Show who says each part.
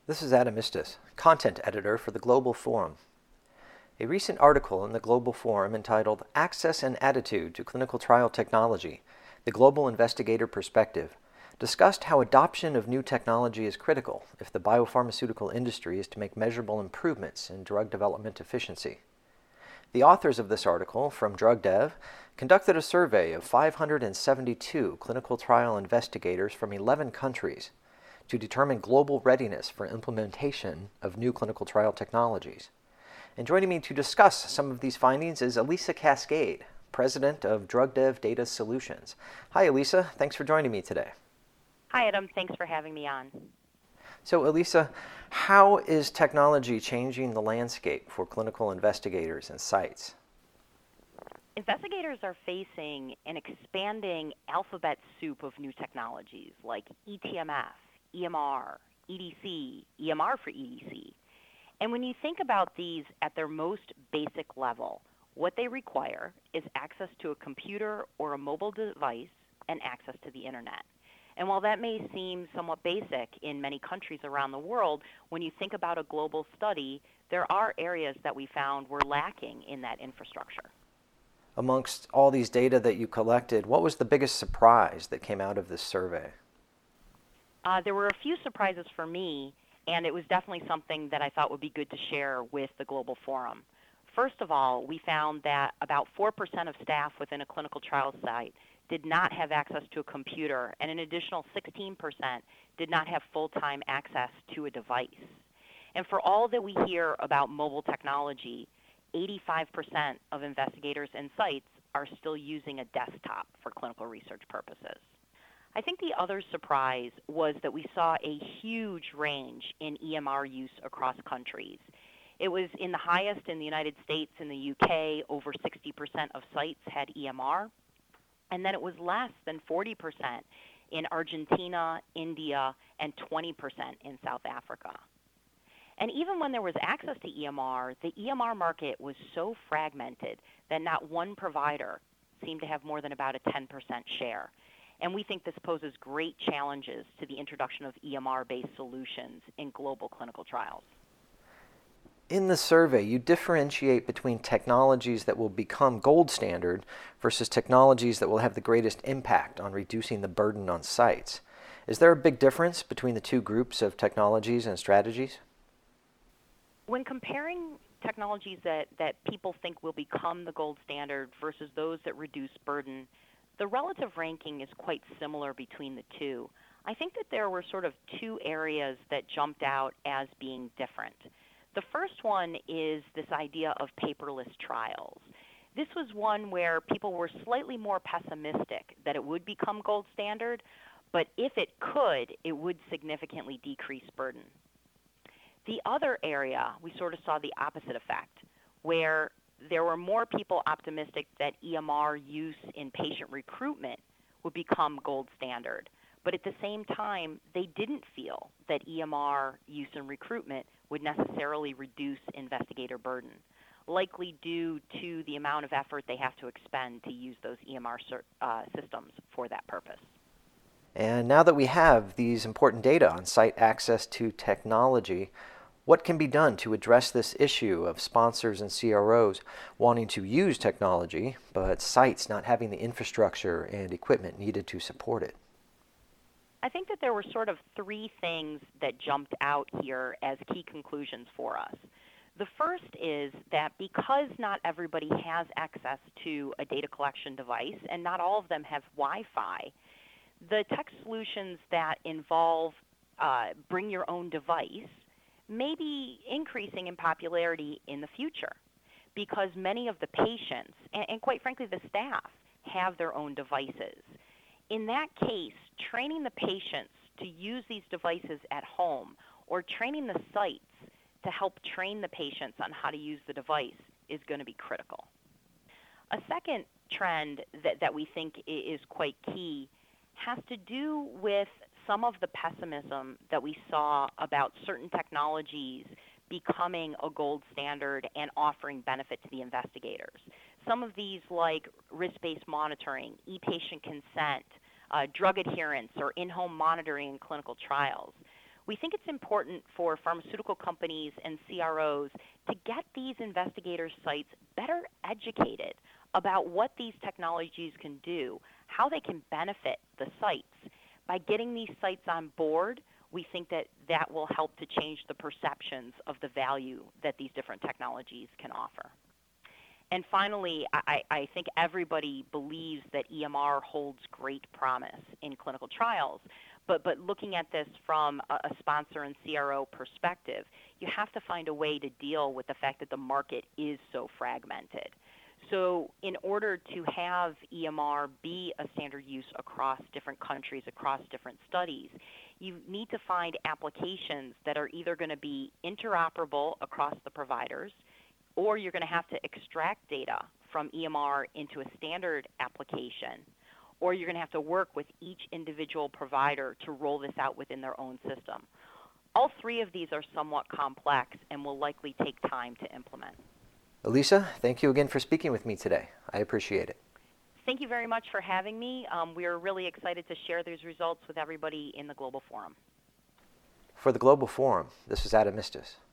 Speaker 1: This is Adam Istis, content editor for the Global Forum. A recent article in the Global Forum entitled Access and Attitude to Clinical Trial Technology, the Global Investigator Perspective, discussed how adoption of new technology is critical if the biopharmaceutical industry is to make measurable improvements in drug development efficiency. The authors of this article, from DrugDev, conducted a survey of 572 clinical trial investigators from 11 countries to determine global readiness for implementation of new clinical trial technologies. And joining me to discuss some of these findings is Elisa Cascade, president of DrugDev Data Solutions. Hi, Elisa. Thanks for joining me today.
Speaker 2: Hi, Adam. Thanks for having me on.
Speaker 1: So, Elisa, how is technology changing the landscape for clinical investigators and sites?
Speaker 2: Investigators are facing an expanding alphabet soup of new technologies like eTMF, EMR, EDC, EMR for EDC. And when you think about these at their most basic level, what they require is access to a computer or a mobile device and access to the internet. And while that may seem somewhat basic in many countries around the world, when you think about a global study, there are areas that we found were lacking in that infrastructure.
Speaker 1: Amongst all these data that you collected, what was the biggest surprise that came out of this survey?
Speaker 2: There were a few surprises for me, and it was definitely something that I thought would be good to share with the Global Forum. First of all, we found that about 4% of staff within a clinical trial site did not have access to a computer, and an additional 16% did not have full-time access to a device. And for all that we hear about mobile technology, 85% of investigators and sites are still using a desktop for clinical research purposes. I think the other surprise was that we saw a huge range in EMR use across countries. It was in the highest in the United States and the UK, over 60% of sites had EMR, and then it was less than 40% in Argentina, India, and 20% in South Africa. And even when there was access to EMR, the EMR market was so fragmented that not one provider seemed to have more than about a 10% share. And we think this poses great challenges to the introduction of EMR-based solutions in global clinical trials.
Speaker 1: In the survey, you differentiate between technologies that will become gold standard versus technologies that will have the greatest impact on reducing the burden on sites. Is there a big difference between the two groups of technologies and strategies?
Speaker 2: When comparing technologies that people think will become the gold standard versus those that reduce burden, the relative ranking is quite similar between the two. I think that there were sort of two areas that jumped out as being different. The first one is this idea of paperless trials. This was one where people were slightly more pessimistic that it would become gold standard, but if it could, it would significantly decrease burden. The other area, we sort of saw the opposite effect, where there were more people optimistic that EMR use in patient recruitment would become gold standard. But at the same time, they didn't feel that EMR use in recruitment would necessarily reduce investigator burden, likely due to the amount of effort they have to expend to use those EMR systems for that purpose.
Speaker 1: And now that we have these important data on site access to technology, what can be done to address this issue of sponsors and CROs wanting to use technology, but sites not having the infrastructure and equipment needed to support it?
Speaker 2: I think that there were sort of three things that jumped out here as key conclusions for us. The first is that because not everybody has access to a data collection device, and not all of them have Wi-Fi, the tech solutions that involve bring your own device may be increasing in popularity in the future because many of the patients, and quite frankly the staff, have their own devices. In that case, training the patients to use these devices at home or training the sites to help train the patients on how to use the device is going to be critical. A second trend that we think is quite key has to do with some of the pessimism that we saw about certain technologies becoming a gold standard and offering benefit to the investigators. Some of these, like risk-based monitoring, e-patient consent, drug adherence, or in-home monitoring in clinical trials. We think it's important for pharmaceutical companies and CROs to get these investigator sites better educated about what these technologies can do, how they can benefit the sites. By getting these sites on board, we think that that will help to change the perceptions of the value that these different technologies can offer. And finally, I think everybody believes that EMR holds great promise in clinical trials. But looking at this from a sponsor and CRO perspective, you have to find a way to deal with the fact that the market is so fragmented. So in order to have EMR be a standard use across different countries, across different studies, you need to find applications that are either going to be interoperable across the providers, or you're going to have to extract data from EMR into a standard application, or you're going to have to work with each individual provider to roll this out within their own system. All three of these are somewhat complex and will likely take time to implement.
Speaker 1: Elisa, thank you again for speaking with me today. I appreciate it.
Speaker 2: Thank you very much for having me. We are really excited to share these results with everybody in the Global Forum.
Speaker 1: For the Global Forum, this is Adam Mistis.